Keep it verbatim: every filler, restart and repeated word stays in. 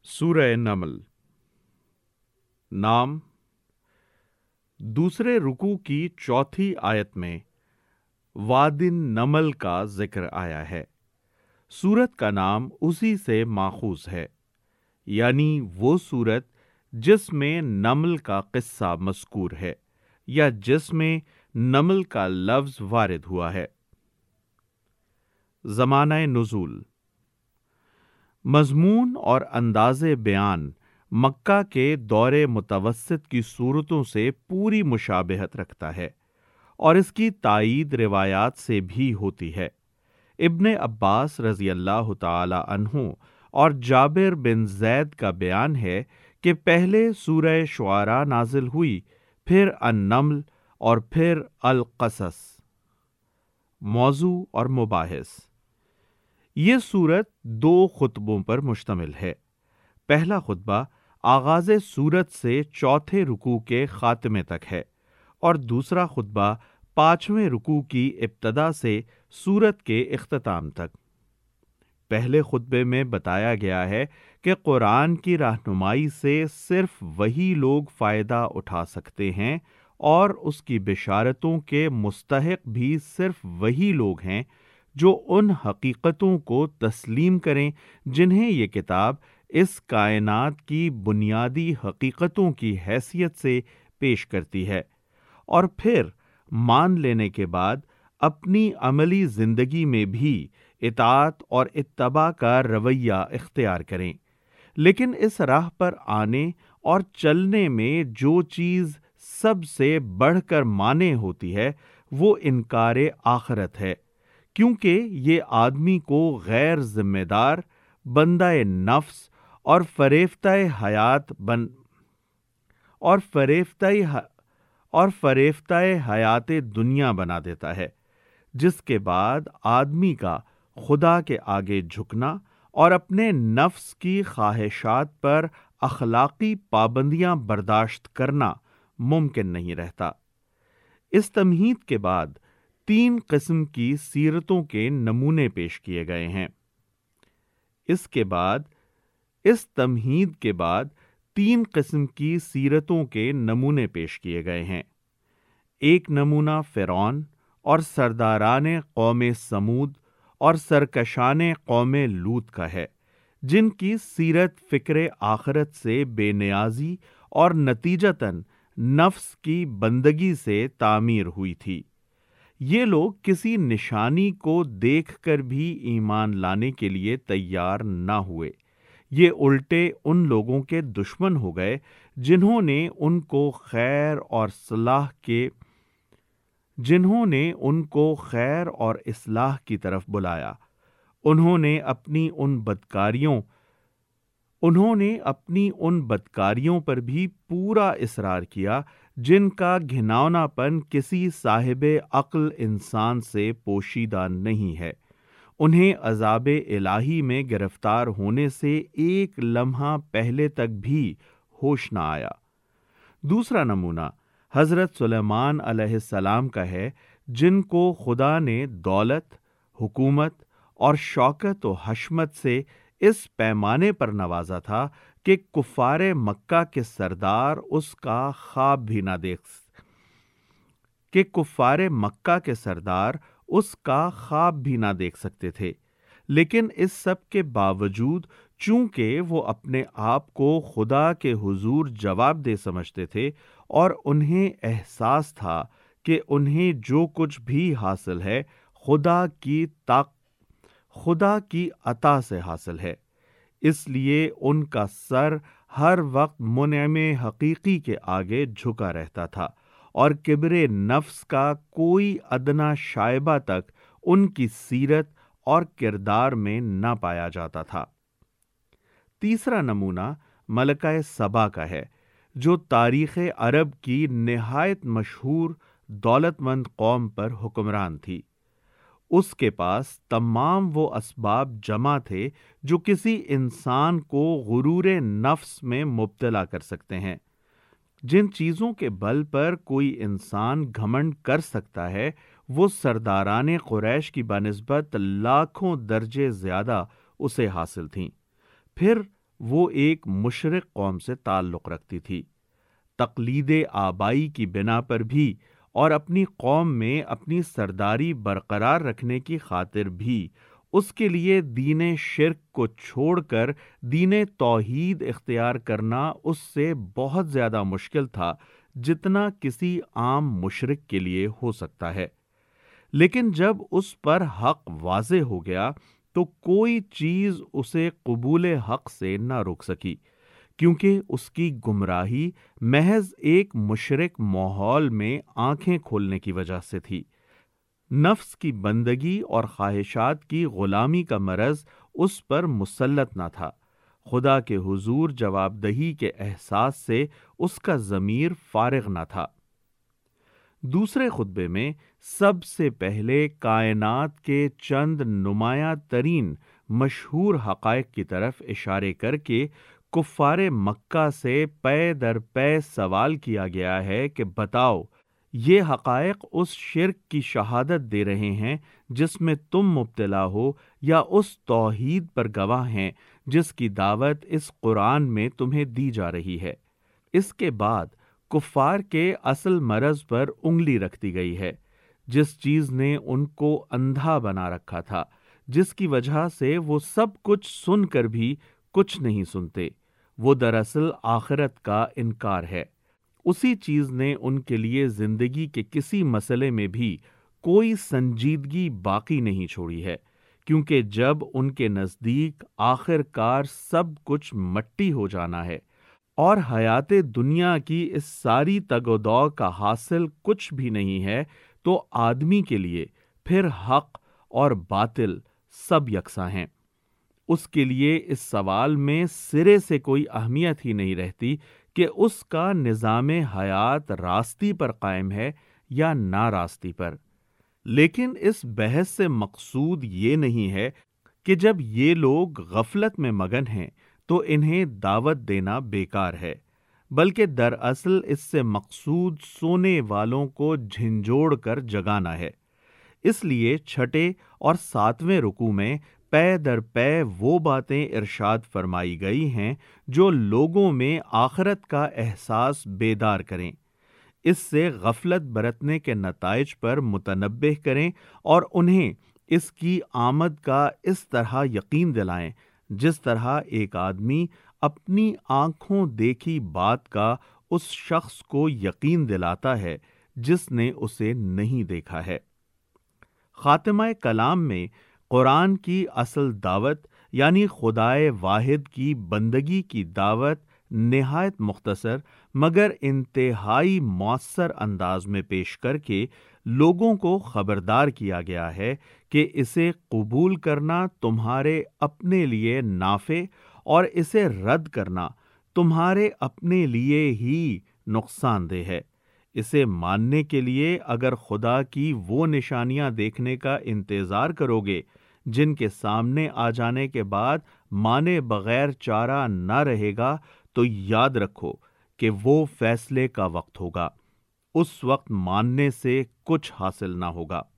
سورہ نمل۔ نام دوسرے رکوع کی چوتھی آیت میں وادن نمل کا ذکر آیا ہے۔ سورت کا نام اسی سے ماخوذ ہے، یعنی وہ سورت جس میں نمل کا قصہ مذکور ہے یا جس میں نمل کا لفظ وارد ہوا ہے۔ زمانہ نزول۔ مضمون اور انداز بیان مکہ کے دور متوسط کی صورتوں سے پوری مشابہت رکھتا ہے اور اس کی تائید روایات سے بھی ہوتی ہے۔ ابن عباس رضی اللہ تعالی عنہ اور جابر بن زید کا بیان ہے کہ پہلے سورہ شعراء نازل ہوئی، پھر النمل اور پھر القصص۔ موضوع اور مباحث۔ یہ سورت دو خطبوں پر مشتمل ہے۔ پہلا خطبہ آغاز سورت سے چوتھے رکوع کے خاتمے تک ہے اور دوسرا خطبہ پانچویں رکوع کی ابتدا سے سورت کے اختتام تک۔ پہلے خطبے میں بتایا گیا ہے کہ قرآن کی رہنمائی سے صرف وہی لوگ فائدہ اٹھا سکتے ہیں اور اس کی بشارتوں کے مستحق بھی صرف وہی لوگ ہیں جو ان حقیقتوں کو تسلیم کریں جنہیں یہ کتاب اس کائنات کی بنیادی حقیقتوں کی حیثیت سے پیش کرتی ہے، اور پھر مان لینے کے بعد اپنی عملی زندگی میں بھی اطاعت اور اتباع کا رویہ اختیار کریں۔ لیکن اس راہ پر آنے اور چلنے میں جو چیز سب سے بڑھ کر مانع ہوتی ہے وہ انکار آخرت ہے، کیونکہ یہ آدمی کو غیر ذمہ دار، بندہ نفس اور فریفتہ حیات بن اور فریفتہ اور فریفتہ حیات دنیا بنا دیتا ہے، جس کے بعد آدمی کا خدا کے آگے جھکنا اور اپنے نفس کی خواہشات پر اخلاقی پابندیاں برداشت کرنا ممکن نہیں رہتا۔ اس تمہید کے بعد تین قسم کی سیرتوں کے نمونے پیش کیے گئے ہیں۔ اس کے بعد اس تمہید کے بعد تین قسم کی سیرتوں کے نمونے پیش کیے گئے ہیں۔ ایک نمونہ فرعون اور سرداران قوم سمود اور سرکشان قوم لوط کا ہے، جن کی سیرت فکر آخرت سے بے نیازی اور نتیجتاً نفس کی بندگی سے تعمیر ہوئی تھی۔ یہ لوگ کسی نشانی کو دیکھ کر بھی ایمان لانے کے لیے تیار نہ ہوئے۔ یہ الٹے ان لوگوں کے دشمن ہو گئے جنہوں نے ان کو خیر اور صلاح کے جنہوں نے ان کو خیر اور اصلاح کی طرف بلایا۔ انہوں نے اپنی ان بدکاریوں انہوں نے اپنی ان بدکاریوں پر بھی پورا اصرار کیا جن کا گھناؤنا پن کسی صاحب عقل انسان سے پوشیدہ نہیں ہے۔ انہیں عذاب الہی میں گرفتار ہونے سے ایک لمحہ پہلے تک بھی ہوش نہ آیا۔ دوسرا نمونہ حضرت سلیمان علیہ السلام کا ہے، جن کو خدا نے دولت، حکومت اور شوکت و حشمت سے اس پیمانے پر نوازا تھا کہ کفار مکہ کے سردار اس کا خواب بھی نہ دیکھ کہ کفار مکہ کے سردار اس کا خواب بھی نہ دیکھ سکتے تھے۔ لیکن اس سب کے باوجود چونکہ وہ اپنے آپ کو خدا کے حضور جواب دہ سمجھتے تھے اور انہیں احساس تھا کہ انہیں جو کچھ بھی حاصل ہے خدا کی طاقت خدا کی عطا سے حاصل ہے، اس لیے ان کا سر ہر وقت منعم حقیقی کے آگے جھکا رہتا تھا اور کبر نفس کا کوئی ادنا شائبہ تک ان کی سیرت اور کردار میں نہ پایا جاتا تھا۔ تیسرا نمونہ ملکہ سبا کا ہے، جو تاریخ عرب کی نہایت مشہور دولت مند قوم پر حکمران تھی۔ اس کے پاس تمام وہ اسباب جمع تھے جو کسی انسان کو غرور نفس میں مبتلا کر سکتے ہیں۔ جن چیزوں کے بل پر کوئی انسان گھمنڈ کر سکتا ہے وہ سرداران قریش کی بنسبت لاکھوں درجے زیادہ اسے حاصل تھیں۔ پھر وہ ایک مشرک قوم سے تعلق رکھتی تھی۔ تقلید آبائی کی بنا پر بھی اور اپنی قوم میں اپنی سرداری برقرار رکھنے کی خاطر بھی اس کے لیے دین شرک کو چھوڑ کر دین توحید اختیار کرنا اس سے بہت زیادہ مشکل تھا جتنا کسی عام مشرک کے لیے ہو سکتا ہے۔ لیکن جب اس پر حق واضح ہو گیا تو کوئی چیز اسے قبول حق سے نہ روک سکی، کیونکہ اس کی گمراہی محض ایک مشرک ماحول میں آنکھیں کھولنے کی وجہ سے تھی۔ نفس کی بندگی اور خواہشات کی غلامی کا مرض اس پر مسلط نہ تھا۔ خدا کے حضور جواب دہی کے احساس سے اس کا ضمیر فارغ نہ تھا۔ دوسرے خطبے میں سب سے پہلے کائنات کے چند نمایاں ترین مشہور حقائق کی طرف اشارے کر کے کفار مکہ سے پے در پے سوال کیا گیا ہے کہ بتاؤ، یہ حقائق اس شرک کی شہادت دے رہے ہیں جس میں تم مبتلا ہو، یا اس توحید پر گواہ ہیں جس کی دعوت اس قرآن میں تمہیں دی جا رہی ہے؟ اس کے بعد کفار کے اصل مرض پر انگلی رکھ دی گئی ہے، جس چیز نے ان کو اندھا بنا رکھا تھا، جس کی وجہ سے وہ سب کچھ سن کر بھی کچھ نہیں سنتے۔ وہ دراصل آخرت کا انکار ہے۔ اسی چیز نے ان کے لیے زندگی کے کسی مسئلے میں بھی کوئی سنجیدگی باقی نہیں چھوڑی ہے، کیونکہ جب ان کے نزدیک آخر کار سب کچھ مٹی ہو جانا ہے اور حیات دنیا کی اس ساری تگ و دو کا حاصل کچھ بھی نہیں ہے، تو آدمی کے لیے پھر حق اور باطل سب یکساں ہیں۔ اس کے لیے اس سوال میں سرے سے کوئی اہمیت ہی نہیں رہتی کہ اس کا نظام حیات راستی پر قائم ہے یا نا راستی پر۔ لیکن اس بحث سے مقصود یہ نہیں ہے کہ جب یہ لوگ غفلت میں مگن ہیں تو انہیں دعوت دینا بیکار ہے، بلکہ دراصل اس سے مقصود سونے والوں کو جھنجھوڑ کر جگانا ہے۔ اس لیے چھٹے اور ساتویں رکوع میں پے در پے وہ باتیں ارشاد فرمائی گئی ہیں جو لوگوں میں آخرت کا احساس بیدار کریں، اس سے غفلت برتنے کے نتائج پر متنبہ کریں اور انہیں اس کی آمد کا اس طرح یقین دلائیں جس طرح ایک آدمی اپنی آنکھوں دیکھی بات کا اس شخص کو یقین دلاتا ہے جس نے اسے نہیں دیکھا ہے۔ خاتمہ کلام میں قرآن کی اصل دعوت یعنی خدائے واحد کی بندگی کی دعوت نہایت مختصر مگر انتہائی مؤثر انداز میں پیش کر کے لوگوں کو خبردار کیا گیا ہے کہ اسے قبول کرنا تمہارے اپنے لیے نافع اور اسے رد کرنا تمہارے اپنے لیے ہی نقصان دہ ہے۔ اسے ماننے کے لیے اگر خدا کی وہ نشانیاں دیکھنے کا انتظار کرو گے جن کے سامنے آ جانے کے بعد مانے بغیر چارہ نہ رہے گا، تو یاد رکھو کہ وہ فیصلے کا وقت ہوگا۔ اس وقت ماننے سے کچھ حاصل نہ ہوگا۔